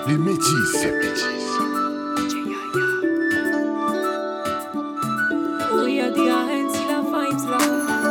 Les métis. Oh, y'a des arènes, si la vibes là.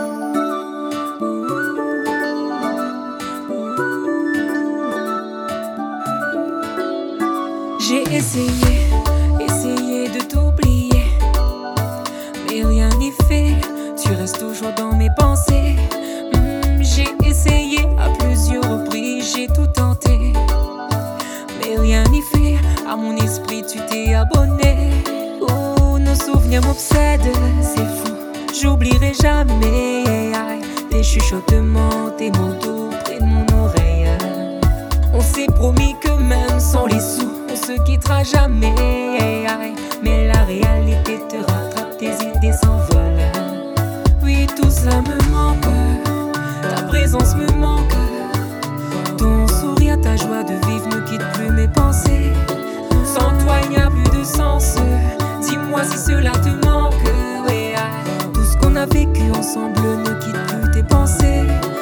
J'ai essayé de t'oublier, mais rien n'est fait, tu restes toujours dans mes pensées. J'ai essayé à plusieurs reprises, j'ai tout tenté, mais rien n'est fait, à mon esprit tu t'es abonné. Oh, nos souvenirs m'obsèdent, c'est fou, j'oublierai jamais tes chuchotements, tes mots doux près de mon oreille. On s'est promis que même sans les sous, on se quittera jamais. Mais la réalité te rattrape, tes idées s'envolent. Oui, tout ça me manque, ta présence me manque. Ton sourire, ta joie de vivre ne quitte plus mes pensées. Sans toi, il n'y a plus de sens. Dis-moi si cela te manque. Tout ce qu'on a vécu ensemble ne quitte plus tes pensées.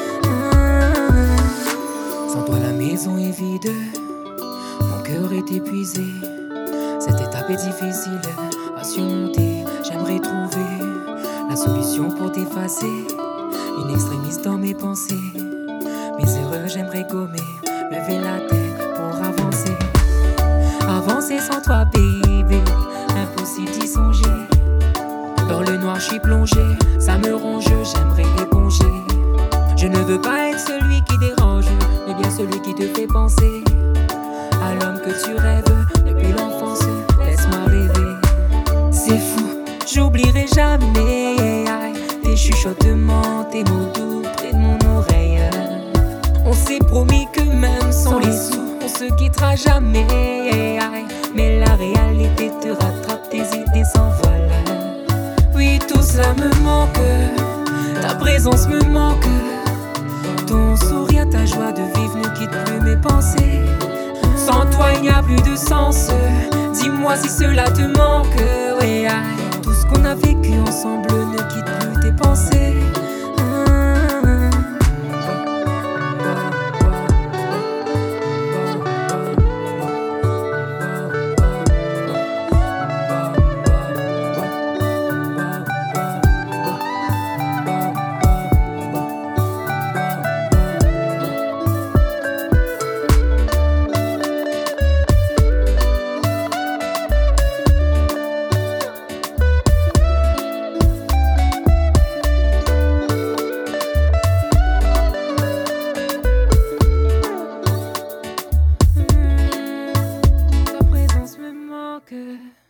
Sans toi, la maison est vide. Mon cœur est épuisé. Cette étape est difficile à surmonter. J'aimerais trouver la solution pour t'effacer. Une extrémiste dans mes pensées. Mes erreurs, j'aimerais gommer. Lever la tête pour avancer. Avancer sans toi, baby. Impossible d'y songer. Dans le noir, je suis plongé. Ça me ronge, j'aimerais éponger. Je ne veux pas être celui qui dérange, mais bien celui qui te fait penser à l'homme que tu rêves depuis l'enfance. Laisse-moi rêver. C'est fou, j'oublierai jamais tes chuchotements, tes mots doux près de mon oreille. On s'est promis que même sans les sous, on se quittera jamais. Mais la réalité te rattrape, tes idées s'envolent. Oui, tout cela me manque, ta présence me manque. Ton sourire, ta joie de vivre ne quitte plus mes pensées. Sans toi, il n'y a plus de sens. Dis-moi si cela te manque. Tout ce qu'on a vécu ensemble ne quitte plus tes pensées. Ta présence me manque.